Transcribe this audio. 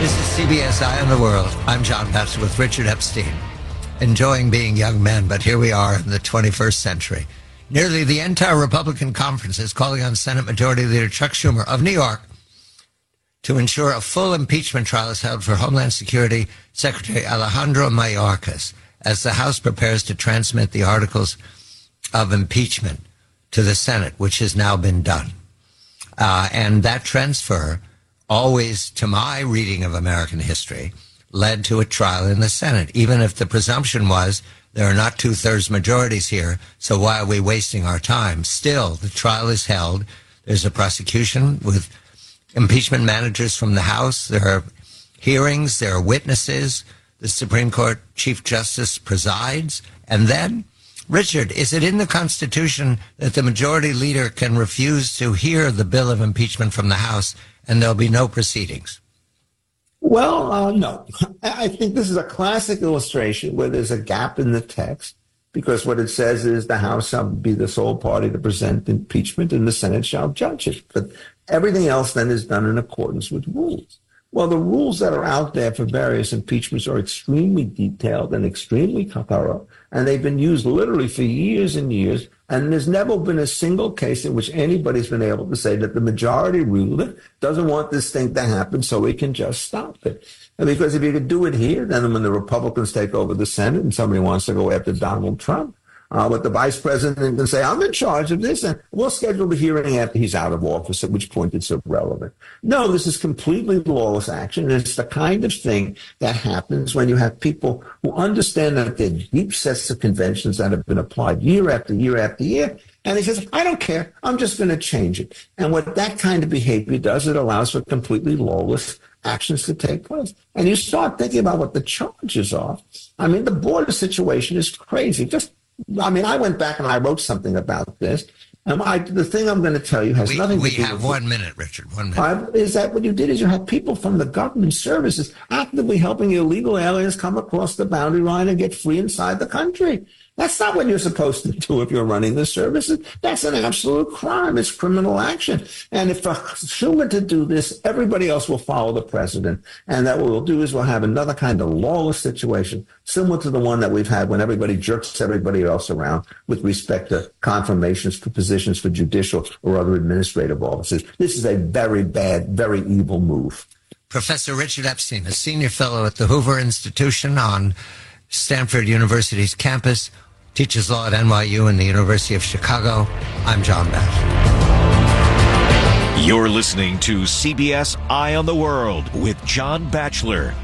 This is CBS Eye on the World. I'm John Batchelor with Richard Epstein. Enjoying being young men, but here we are in the 21st century. Nearly the entire Republican conference is calling on Senate Majority Leader Chuck Schumer of New York to ensure a full impeachment trial is held for Homeland Security Secretary Alejandro Mayorkas as the House prepares to transmit the articles of impeachment to the Senate, which has now been done. And that transfer, always to my reading of American history, led to a trial in the Senate, even if the presumption was there are not two-thirds majorities here, so why are we wasting our time? Still, the trial is held. There's a prosecution with impeachment managers from the House. There are hearings. There are witnesses. The Supreme Court Chief Justice presides. And then, Richard, is it in the Constitution that the majority leader can refuse to hear the bill of impeachment from the House and there'll be no proceedings? Well, no. I think this is a classic illustration where there's a gap in the text, because what it says is the House shall be the sole party to present impeachment and the Senate shall judge it. But everything else then is done in accordance with rules. Well, the rules that are out there for various impeachments are extremely detailed and extremely thorough, and they've been used literally for years and years, and there's never been a single case in which anybody's been able to say that the majority ruler doesn't want this thing to happen, so we can just stop it. And because if you could do it here, then when the Republicans take over the Senate and somebody wants to go after Donald Trump, with the vice president can say, I'm in charge of this, and we'll schedule the hearing after he's out of office, at which point it's irrelevant. No, this is completely lawless action, and it's the kind of thing that happens when you have people who understand that there are deep sets of conventions that have been applied year after year after year, and he says, I don't care, I'm just going to change it. And what that kind of behavior does, it allows for completely lawless actions to take place. And you start thinking about what the charges are. I mean, the border situation is crazy. I went back and I wrote something about this. And the thing I'm going to tell you has nothing to do with... We have 1 minute, Richard, 1 minute. Is that what you did is you had people from the government services actively helping illegal aliens come across the boundary line and get free inside the country. That's not what you're supposed to do if you're running the services. That's an absolute crime. It's criminal action. And if for Schumer to do this, everybody else will follow the president. And that what we'll do is we'll have another kind of lawless situation, similar to the one that we've had when everybody jerks everybody else around with respect to confirmations for positions for judicial or other administrative offices. This is a very bad, very evil move. Professor Richard Epstein, a senior fellow at the Hoover Institution on Stanford University's campus, teaches law at NYU and the University of Chicago. I'm John Batchelor. You're listening to CBS Eye on the World with John Batchelor.